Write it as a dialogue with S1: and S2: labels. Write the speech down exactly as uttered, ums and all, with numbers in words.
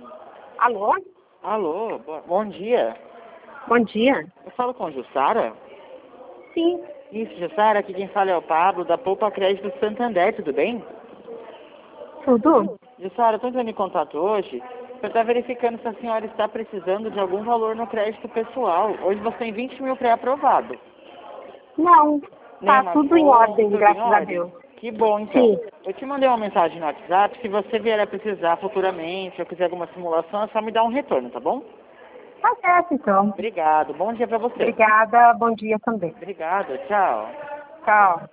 S1: Alô?
S2: Alô, bo- bom dia.
S1: Bom dia.
S2: Eu falo com a Jussara?
S1: Sim.
S2: Isso, Jussara, aqui quem fala é o Pablo, da Poupa Crédito Santander, tudo bem?
S1: Tudo?
S2: Jussara, eu estou entrando em contato hoje para estar verificando se a senhora está precisando de algum valor no crédito pessoal. Hoje você tem vinte mil pré-aprovado.
S1: Não. Tá
S2: Nenhuma
S1: tudo em
S2: conta,
S1: ordem,
S2: tudo em
S1: graças a
S2: ordem?
S1: Deus.
S2: Que bom, então.
S1: Sim.
S2: Eu te mandei uma mensagem no WhatsApp, se você vier a precisar futuramente, ou quiser alguma simulação, é só me dar um retorno, tá bom?
S1: Tá certo, então.
S2: Obrigado, bom dia para você.
S1: Obrigada. Bom dia também.
S2: Obrigado, tchau.
S1: Tchau.